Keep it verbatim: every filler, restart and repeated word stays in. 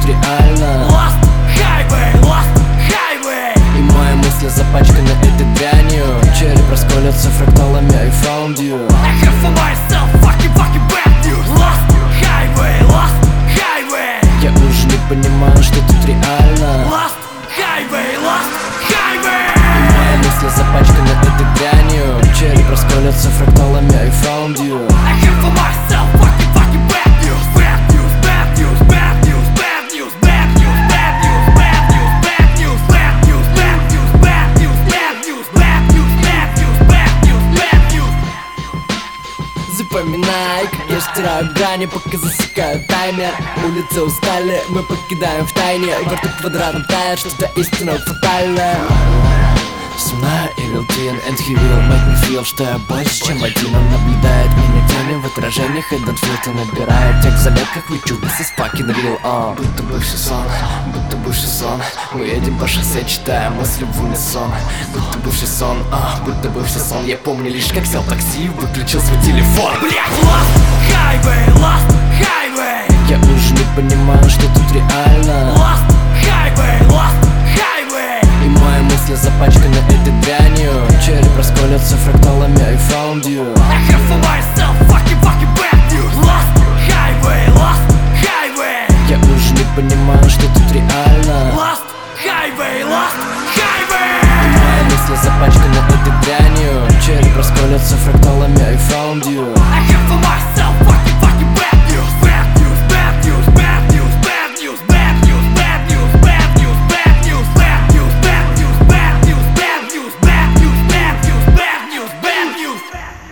реально. Lost highway, lost highway. И мои мысли запачканы этой дрянью. Череп расколется фракталами I found you. I have for myself fucking fucking bad news. Lost highway, lost highway. Я уже не понимаю, что тут реально. Lost highway, lost highway. И мои мысли запачканы этой дрянью. Череп расколется фракталами I found you. I have for myself fucking fucking bad news. Bad news, bad news, bad news, bad news, bad news, bad news, bad news, bad news, bad news, bad news, bad news, bad news, bad news, bad news, bad news, bad news. Запоминай, как я стираю грани, пока засекаю таймер. Улицы устали, мы покидаем в тайне. Во рту квадратом тает что-то истинно фатальное. Со мной Evil Twin and he will make me feel, что я больше, чем один. Он наблюдает меня тени в отражениях, и Don't Filter набирает тех заметках в YouTube. This is fucking real, uh. Будто бывший сон, будто бывший сон. Мы едем по шоссе, читая мысли в унисон. Будто бывший сон, а, будто бывший сон. Я помню лишь, как сел в такси и выключил свой телефон. Блять, lost highway, lost highway. Я уже не понимаю, что тут реально. Lost highway, lost highway. И мои мысли запачканы этой дрянью. Череп расколется фракталами I found you. I have for myself fucking fucking bad news. Lost highway, lost highway. Я уже не понимаю, что тут реально. Lost highway, lost highway. И мои мысли запачканы этой дрянью. Череп расколется фракталами I found you. I have for myself fucking fucking bad news. Bad news, bad news, bad news, bad news, bad news, bad news, bad news, bad news, bad news, bad news, bad news, bad news, bad news, bad news, bad news, bad news.